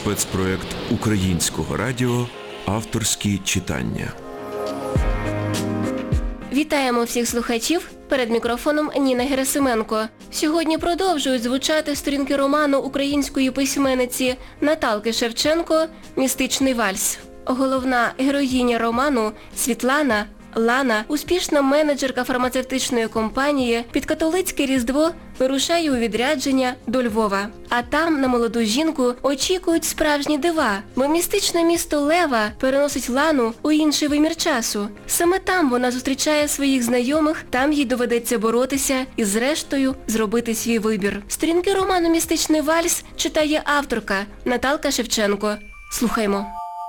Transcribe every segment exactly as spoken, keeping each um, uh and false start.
спецпроект Українського радіо «Авторські читання». Вітаємо всіх слухачів. Перед мікрофоном Ніна Герасименко. Сьогодні продовжують звучати сторінки роману української письменниці Наталки Шевченко «Містичний вальс». Головна героїня роману Світлана Лана, успішна менеджерка фармацевтичної компанії, під католицьке Різдво вирушає у відрядження до Львова. А там на молоду жінку очікують справжні дива, бо містичне місто Лева переносить Лану у інший вимір часу. Саме там вона зустрічає своїх знайомих, там їй доведеться боротися і зрештою зробити свій вибір. Сторінки роману «Містичний вальс» читає авторка Наталка Шевченко. Слухаймо.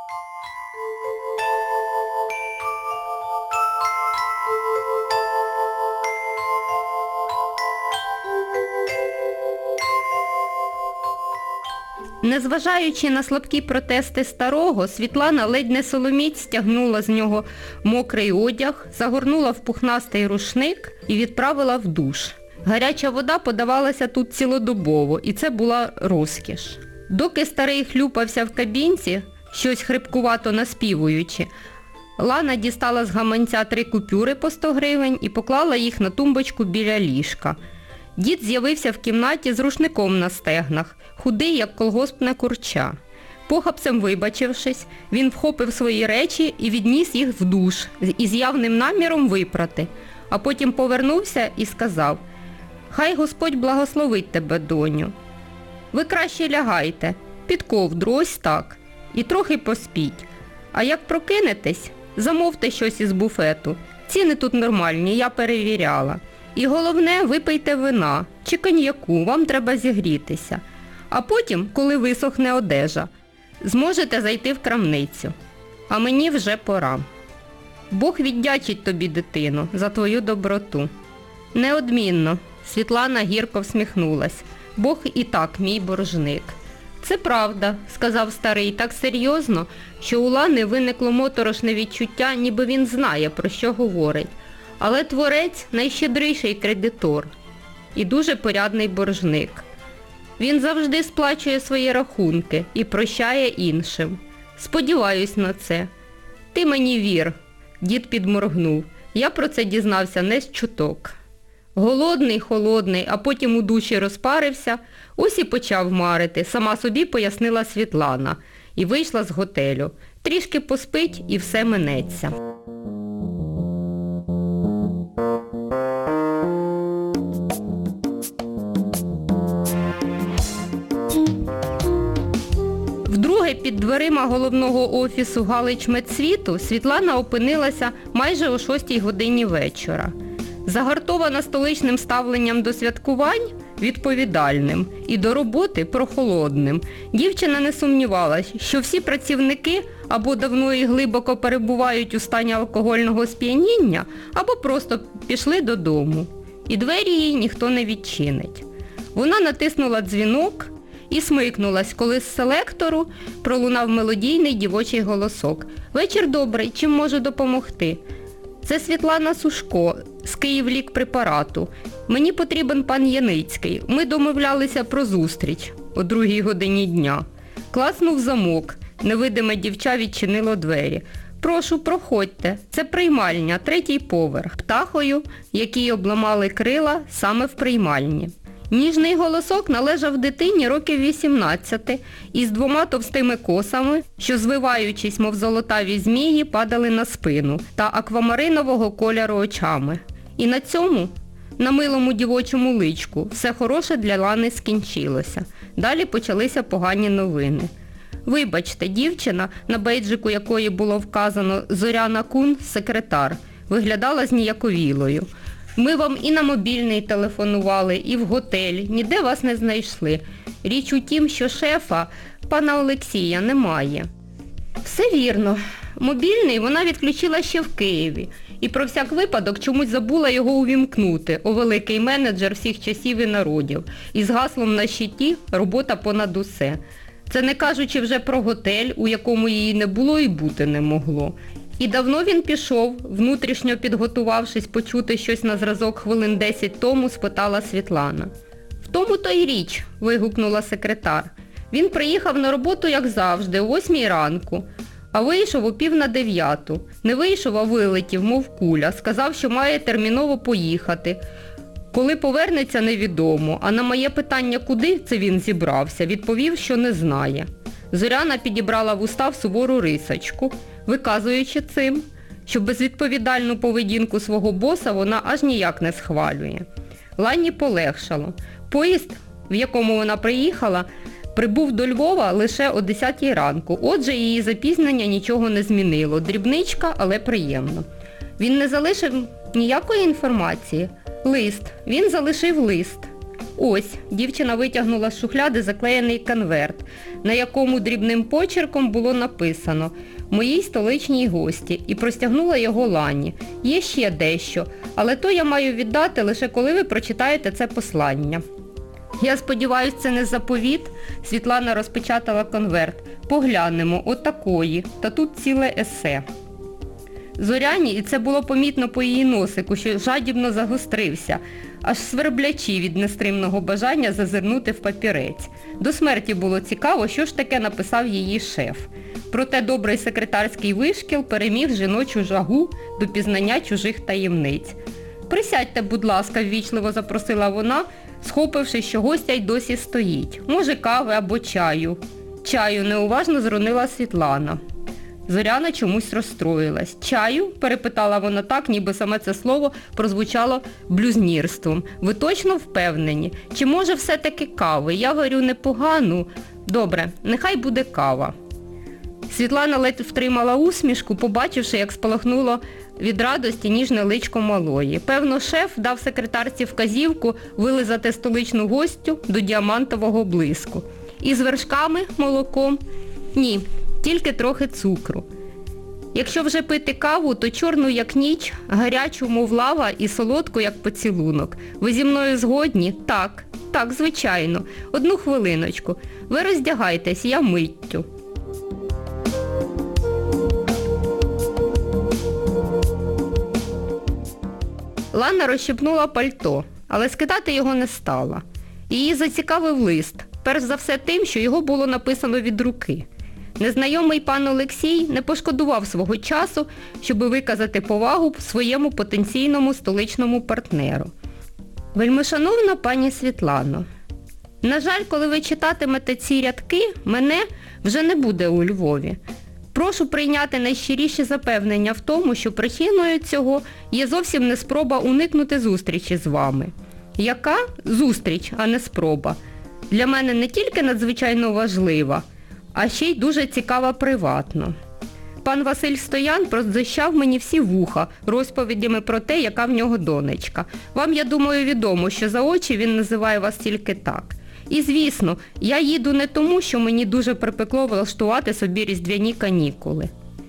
Незважаючи на слабкі протести старого, Світлана ледь не силоміць стягнула з нього мокрий одяг, загорнула в пухнастий рушник і відправила в душ. Гаряча вода подавалася тут цілодобово, і це була розкіш. Доки старий хлюпався в кабінці, щось хрипкувато наспівуючи, Лана дістала з гаманця три купюри по сто гривень і поклала їх на тумбочку біля ліжка. Дід з'явився в кімнаті з рушником на стегнах, худий, як колгоспне курча. Похапцем вибачившись, він вхопив свої речі і відніс їх в душ із явним наміром випрати, а потім повернувся і сказав: «Хай Господь благословить тебе, доню. Ви краще лягайте, під ковдру, ось так, і трохи поспіть. А як прокинетесь, замовте щось із буфету. Ціни тут нормальні, я перевіряла. І головне, випийте вина чи коньяку, вам треба зігрітися. А потім, коли висохне одежа, зможете зайти в крамницю. А мені вже пора. Бог віддячить тобі, дитино, за твою доброту». «Неодмінно», – Світлана гірко всміхнулась. «Бог і так мій боржник». «Це правда», – сказав старий так серйозно, що у Лани виникло моторошне відчуття, ніби він знає, про що говорить. Але творець – найщедріший кредитор і дуже порядний боржник. Він завжди сплачує свої рахунки і прощає іншим. Сподіваюсь на це. Ти мені вір», – дід підморгнув. «Я про це дізнався не з чуток». Голодний, холодний, а потім у душі розпарився, ось і почав марити, сама собі пояснила Світлана, і вийшла з готелю. Трішки поспить і все минеться. Вдруге під дверима головного офісу Галич-Медсвіту Світлана опинилася майже о шостій годині вечора. Загартована столичним ставленням до святкувань – відповідальним, і до роботи – прохолодним. Дівчина не сумнівалась, що всі працівники або давно і глибоко перебувають у стані алкогольного сп'яніння, або просто пішли додому. І двері їй ніхто не відчинить. Вона натиснула дзвінок і смикнулась, коли з селектору пролунав мелодійний дівочий голосок. «Вечір добрий, чим можу допомогти?» «Це Світлана Сушко з Київлікпрепарату. Мені потрібен пан Яницький. Ми домовлялися про зустріч о другій годині дня». Класнув замок. Невидиме дівча відчинило двері. «Прошу, проходьте. Це приймальня, третій поверх. Птахою, якій обламали крила саме в приймальні». Ніжний голосок належав дитині років вісімнадцяти із двома товстими косами, що, звиваючись, мов золотаві змії, падали на спину, та аквамаринового кольору очами. І на цьому, на милому дівочому личку, все хороше для Лани скінчилося. Далі почалися погані новини. «Вибачте, дівчина, на бейджику якої було вказано Зоряна Кун, секретар, виглядала зніяковілою. Ми вам і на мобільний телефонували, і в готель, ніде вас не знайшли. Річ у тім, що шефа, пана Олексія, немає». «Все вірно. Мобільний вона відключила ще в Києві. І про всяк випадок чомусь забула його увімкнути, о великий менеджер всіх часів і народів. Із гаслом на щиті «Робота понад усе». Це не кажучи вже про готель, у якому її не було і бути не могло. І давно він пішов, внутрішньо підготувавшись почути щось на зразок хвилин десять тому, спитала Світлана. «В тому то й річ», – вигукнула секретар. Він приїхав на роботу, як завжди, о восьмій ранку, а вийшов о пів на дев'яту. Не вийшов, а вилетів, мов куля. Сказав, що має терміново поїхати. Коли повернеться, невідомо. А на моє питання, куди це він зібрався, відповів, що не знає. Зоряна підібрала в устав сувору рисочку, виказуючи цим, що безвідповідальну поведінку свого боса вона аж ніяк не схвалює. Лані полегшало. Поїзд, в якому вона приїхала, прибув до Львова лише о десятій ранку. Отже, її запізнення нічого не змінило. Дрібничка, але приємно. Він не залишив ніякої інформації. Лист. Він залишив лист. Ось, дівчина витягнула з шухляди заклеєний конверт, на якому дрібним почерком було написано «Моїй столичній гості» і простягнула його Лані. Є ще дещо, але то я маю віддати лише коли ви прочитаєте це послання. Я сподіваюся, це не заповіт. Світлана розпечатала конверт. Поглянемо, отакої, та тут ціле есе. Зоряні, і це було помітно по її носику, що жадібно загострився, аж сверблячи від нестримного бажання зазирнути в папірець. До смерті було цікаво, що ж таке написав її шеф. Проте добрий секретарський вишкіл переміг жіночу жагу до пізнання чужих таємниць. «Присядьте, будь ласка», – ввічливо запросила вона, схопивши, що гостя й досі стоїть. «Може, кави або чаю?» «Чаю», – неуважно зронила Світлана. Зоряна чомусь розстроїлась. «Чаю?» – перепитала вона так, ніби саме це слово прозвучало блюзнірством. «Ви точно впевнені? Чи може все-таки кави? Я варю непогану». «Добре, нехай буде кава». Світлана ледь втримала усмішку, побачивши, як спалахнуло від радості ніжне личко малої. Певно, шеф дав секретарці вказівку вилизати столичну гостю до діамантового блиску. І з вершками, молоком? Ні, тільки трохи цукру. Якщо вже пити каву, то чорну, як ніч, гарячу, мов лава, і солодку, як поцілунок. Ви зі мною згодні? Так, так, звичайно. Одну хвилиночку. Ви роздягайтесь, я миттю. Лана розщепнула пальто, але скидати його не стала. Її зацікавив лист, перш за все тим, що його було написано від руки. Незнайомий пан Олексій не пошкодував свого часу, щоб виказати повагу своєму потенційному столичному партнеру. Вельмишановна пані Світлано, на жаль, коли ви читатимете ці рядки, мене вже не буде у Львові. Прошу прийняти найщиріші запевнення в тому, що причиною цього є зовсім не спроба уникнути зустрічі з вами. Яка? Зустріч, а не спроба. Для мене не тільки надзвичайно важлива, а ще й дуже цікава приватно. Пан Василь Стоян прозищав мені всі вуха розповідями про те, яка в нього донечка. Вам, я думаю, відомо, що за очі він називає вас тільки так. І, звісно, я їду не тому, що мені дуже припекло влаштувати собі різдвяні канікули.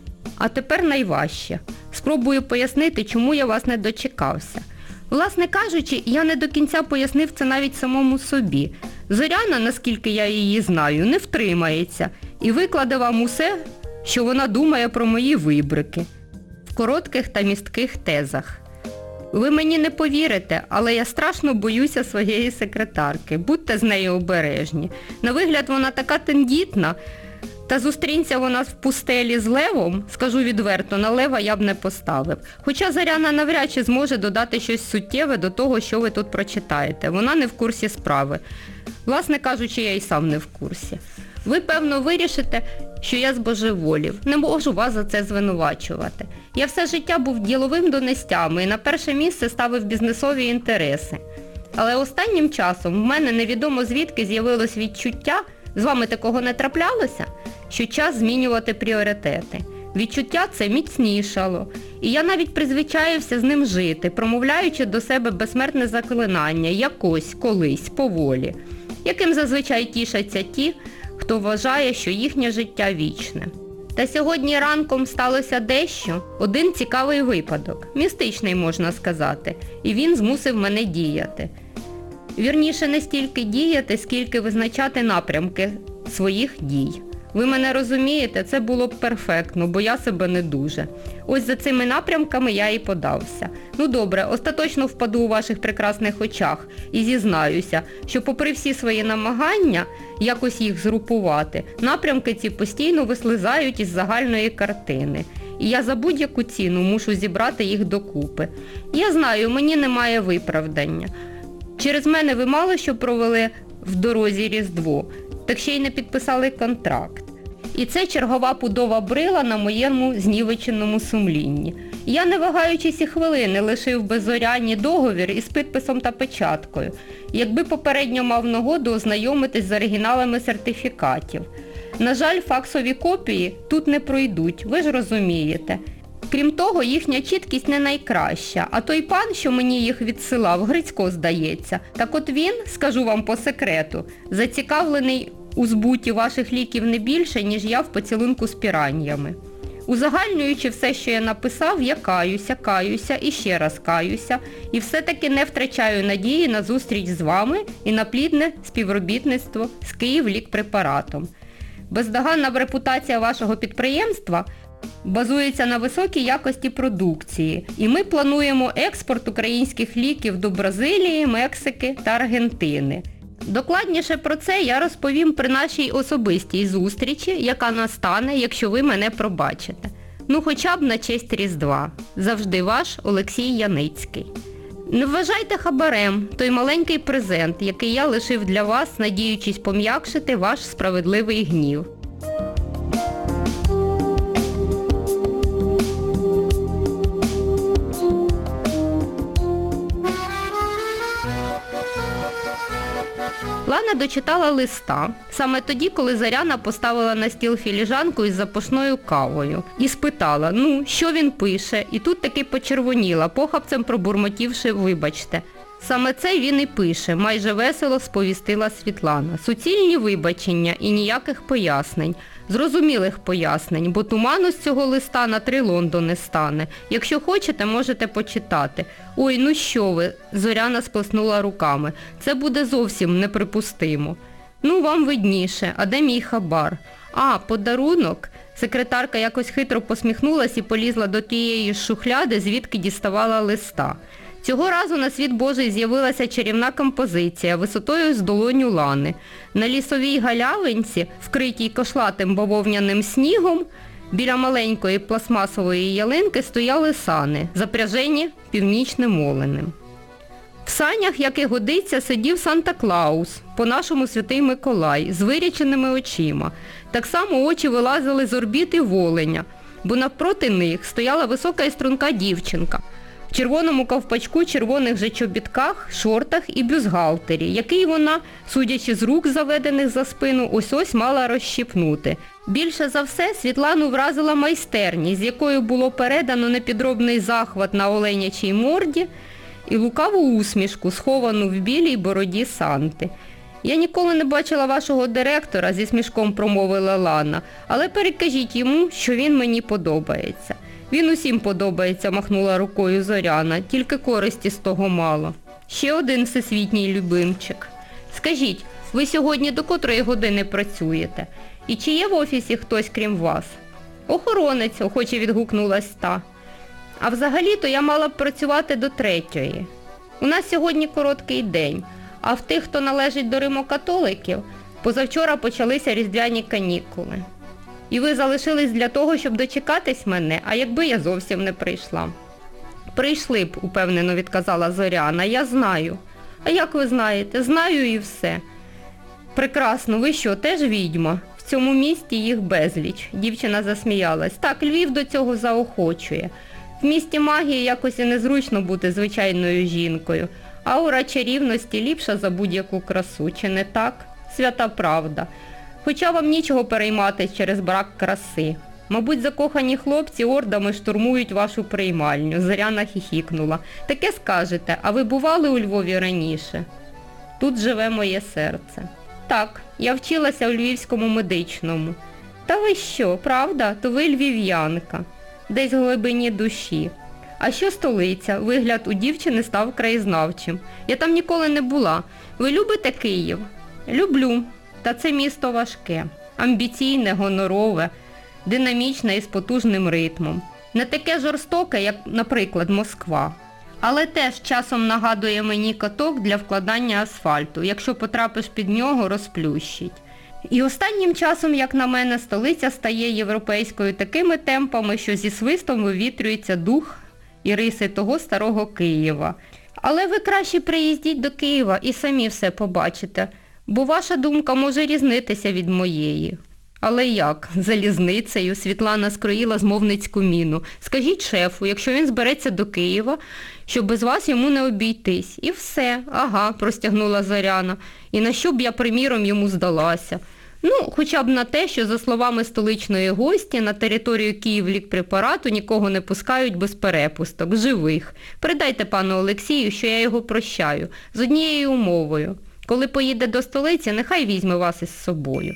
А тепер найважче. Спробую пояснити, чому я вас не дочекався. Власне кажучи, я не до кінця пояснив це навіть самому собі. Зоряна, наскільки я її знаю, не втримається і викладе вам усе, що вона думає про мої вибрики. В коротких та містких тезах. Ви мені не повірите, але я страшно боюся своєї секретарки. Будьте з нею обережні. На вигляд вона така тендітна, та зустрінься вона в пустелі з левом, скажу відверто, на лева я б не поставив. Хоча Зоряна навряд чи зможе додати щось суттєве до того, що ви тут прочитаєте. Вона не в курсі справи. Власне кажучи, я й сам не в курсі. Ви, певно, вирішите, що я збожеволів. Не можу вас за це звинувачувати. Я все життя був діловим до нестями і на перше місце ставив бізнесові інтереси. Але останнім часом в мене невідомо звідки з'явилось відчуття, з вами такого не траплялося, що час змінювати пріоритети. Відчуття це міцнішало. І я навіть призвичаївся з ним жити, промовляючи до себе безсмертне заклинання якось, колись, поволі, яким зазвичай тішаться ті, хто вважає, що їхнє життя вічне. Та сьогодні ранком сталося дещо, один цікавий випадок, містичний, можна сказати, і він змусив мене діяти. Вірніше, не стільки діяти, скільки визначати напрямки своїх дій. Ви мене розумієте? Це було б перфектно, бо я себе не дуже. Ось за цими напрямками я і подався. Ну добре, остаточно впаду у ваших прекрасних очах і зізнаюся, що попри всі свої намагання якось їх згрупувати, напрямки ці постійно вислизають із загальної картини. І я за будь-яку ціну мушу зібрати їх докупи. Я знаю, мені немає виправдання. Через мене ви мало що провели в дорозі Різдво, так ще й не підписали контракт. І це чергова пудова брила на моєму знівеченому сумлінні. Я, не вагаючись і хвилини, лишив безорянні договір із підписом та печаткою, якби попередньо мав нагоду ознайомитись з оригіналами сертифікатів. На жаль, факсові копії тут не пройдуть, ви ж розумієте. Крім того, їхня чіткість не найкраща, а той пан, що мені їх відсилав, Грицько, здається. Так от він, скажу вам по секрету, зацікавлений у збуті ваших ліків не більше, ніж я в поцілунку з піраньями. Узагальнюючи все, що я написав, я каюся, каюся і ще раз каюся, і все-таки не втрачаю надії на зустріч з вами і на плідне співробітництво з Київлікпрепаратом. Бездоганна репутація вашого підприємства базується на високій якості продукції, і ми плануємо експорт українських ліків до Бразилії, Мексики та Аргентини. Докладніше про це я розповім при нашій особистій зустрічі, яка настане, якщо ви мене пробачите. Ну хоча б на честь Різдва. Завжди ваш Олексій Яницький. Не вважайте хабарем той маленький презент, який я лишив для вас, надіючись пом'якшити ваш справедливий гнів. Лана дочитала листа, саме тоді, коли Зоряна поставила на стіл філіжанку із запашною кавою і спитала, ну, що він пише, і тут таки почервоніла, похапцем пробурмотівши «вибачте». Саме це він і пише, майже весело сповістила Світлана. Суцільні вибачення і ніяких пояснень. Зрозумілих пояснень, бо туману з цього листа на три Лондони стане. Якщо хочете, можете почитати. Ой, ну що ви, Зоряна сплеснула руками. Це буде зовсім неприпустимо. Ну, вам видніше, а де мій хабар? А, подарунок? Секретарка якось хитро посміхнулась і полізла до тієї шухляди, звідки діставала листа. Цього разу на світ Божий з'явилася чарівна композиція висотою з долоню Лани. На лісовій галявинці, вкритій кошлатим бавовняним снігом, біля маленької пластмасової ялинки стояли сани, запряжені північним оленем. В санях, як і годиться, сидів Санта-Клаус, по-нашому Святий Миколай, з виряченими очима. Так само очі вилазили з орбіти в оленя, бо навпроти них стояла висока і струнка дівчинка в червоному ковпачку, червоних же чобітках, шортах і бюстгальтері, який вона, судячи з рук, заведених за спину, ось-ось мала розщіпнути. Більше за все Світлану вразила майстерність, з якою було передано непідробний захват на оленячій морді і лукаву усмішку, сховану в білій бороді Санти. «Я ніколи не бачила вашого директора», – зі смішком промовила Лана, «але перекажіть йому, що він мені подобається». «Він усім подобається», – махнула рукою Зоряна, «тільки користі з того мало». «Ще один всесвітній любимчик. Скажіть, ви сьогодні до котрої години працюєте? І чи є в офісі хтось крім вас?» «Охоронець», – охоче відгукнулась та. «А взагалі-то я мала б працювати до третьої. У нас сьогодні короткий день, а в тих, хто належить до римокатоликів, позавчора почалися різдвяні канікули. І ви залишились для того, щоб дочекатись мене, а якби я зовсім не прийшла?» «Прийшли б», – упевнено відказала Зоряна, «я знаю». «А як ви знаєте?» «Знаю і все». «Прекрасно, ви що, теж відьма? В цьому місті їх безліч». Дівчина засміялась. «Так, Львів до цього заохочує. В місті магії якось і незручно бути звичайною жінкою. Аура чарівності ліпша за будь-яку красу, чи не так? Свята правда. Хоча вам нічого перейматись через брак краси. Мабуть, закохані хлопці ордами штурмують вашу приймальню». Зоряна хіхікнула. «Таке скажете, а ви бували у Львові раніше?» «Тут живе моє серце». «Так, я вчилася у Львівському медичному». «Та ви що, правда? То ви львів'янка». «Десь в глибині душі». «А що столиця?» Вигляд у дівчини став краєзнавчим. «Я там ніколи не була. Ви любите Київ?» «Люблю. Та це місто важке». Амбіційне, гонорове, динамічне і з потужним ритмом. Не таке жорстоке, як, наприклад, Москва. Але теж часом нагадує мені каток для вкладання асфальту. Якщо потрапиш під нього, розплющить. І останнім часом, як на мене, столиця стає європейською такими темпами, що зі свистом вивітрюється дух і риси того старого Києва. Але ви краще приїздіть до Києва і самі все побачите, бо ваша думка може різнитися від моєї. Але як? Залізницею? Світлана скроїла змовницьку міну. Скажіть шефу, якщо він збереться до Києва, що без вас йому не обійтись. І все. Ага, простягнула Зоряна. І на що б я, приміром, йому здалася? Ну, хоча б на те, що, за словами столичної гості, на територію Київлікпрепарату нікого не пускають без перепусток, живих. Передайте пану Олексію, що я його прощаю, з однією умовою. Коли поїде до столиці, нехай візьме вас із собою.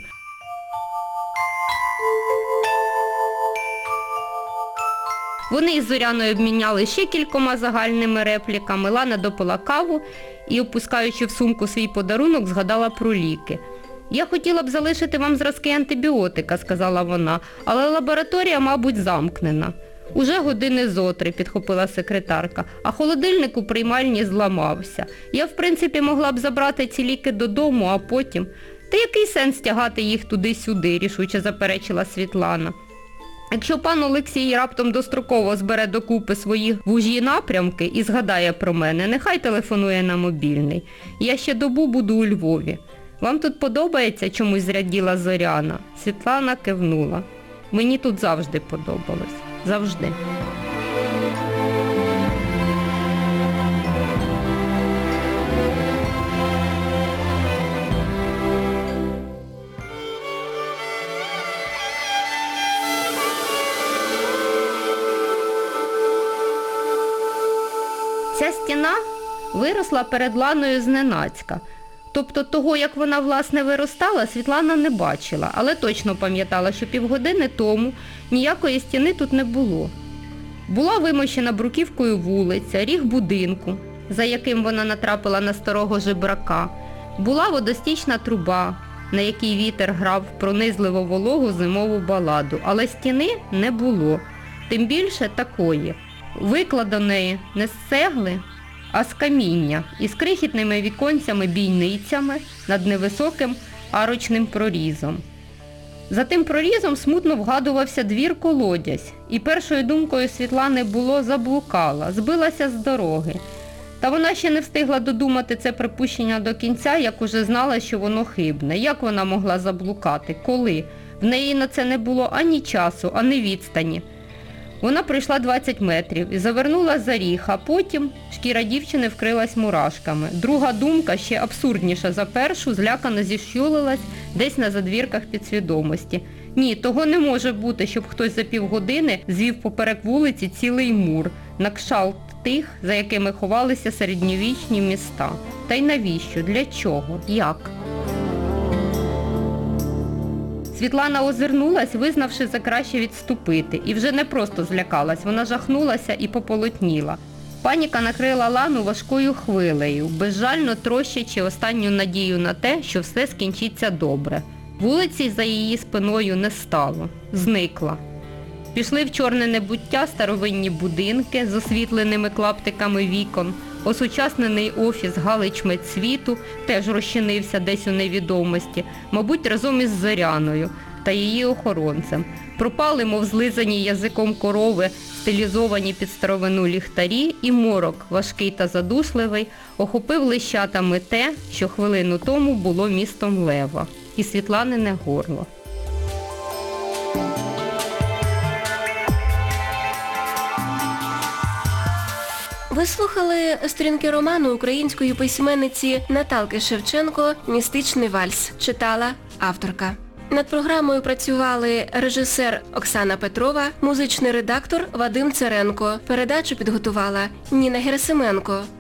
Вони із Зоряною обміняли ще кількома загальними репліками. Лана допила каву і, опускаючи в сумку свій подарунок, згадала про ліки. «Я хотіла б залишити вам зразки антибіотика», – сказала вона, – «але лабораторія, мабуть, замкнена». «Уже години зо три», – підхопила секретарка, «а холодильник у приймальні зламався. Я, в принципі, могла б забрати ці ліки додому, а потім…» «Та який сенс тягати їх туди-сюди?» – рішуче заперечила Світлана. «Якщо пан Олексій раптом достроково збере докупи свої вужі напрямки і згадає про мене, нехай телефонує на мобільний. Я ще добу буду у Львові. Вам тут подобається?» – чомусь зраділа Зоряна. Світлана кивнула. «Мені тут завжди подобалось. Завжди». Ця стіна виросла перед Ланою зненацька. Тобто того, як вона, власне, виростала, Світлана не бачила, але точно пам'ятала, що півгодини тому ніякої стіни тут не було. Була вимощена бруківкою вулиця, ріг будинку, за яким вона натрапила на старого жебрака. Була водостічна труба, на якій вітер грав пронизливо вологу зимову баладу, але стіни не було, тим більше такої, викладеної не з цегли, а з каміння, із крихітними віконцями-бійницями над невисоким арочним прорізом. За тим прорізом смутно вгадувався двір-колодязь, і першою думкою Світлани було «заблукала», збилася з дороги. Та вона ще не встигла додумати це припущення до кінця, як уже знала, що воно хибне. Як вона могла заблукати? Коли? В неї на це не було ані часу, ані відстані. Вона пройшла двадцять метрів і завернула за ріг, а потім шкіра дівчини вкрилась мурашками. Друга думка, ще абсурдніша за першу, злякано зіщулилась десь на задвірках підсвідомості. Ні, того не може бути, щоб хтось за півгодини звів поперек вулиці цілий мур, на кшталт тих, за якими ховалися середньовічні міста. Та й навіщо? Для чого? Як? Світлана озирнулась, визнавши за краще відступити, і вже не просто злякалась, вона жахнулася і пополотніла. Паніка накрила Лану важкою хвилею, безжально трощачи останню надію на те, що все скінчиться добре. Вулиці за її спиною не стало, зникла. Пішли в чорне небуття старовинні будинки з освітленими клаптиками вікон, осучаснений офіс Галичмедсвіту теж розчинився десь у невідомості, мабуть, разом із Зоряною та її охоронцем. Пропали, мов злизані язиком корови, стилізовані під старовину ліхтарі, і морок, важкий та задушливий, охопив лищатами те, що хвилину тому було містом Лева, і Світланине горло. Ви слухали сторінки роману української письменниці Наталки Шевченко «Містичний вальс». Читала авторка. Над програмою працювали режисер Оксана Петрова, музичний редактор Вадим Церенко. Передачу підготувала Ніна Герасименко.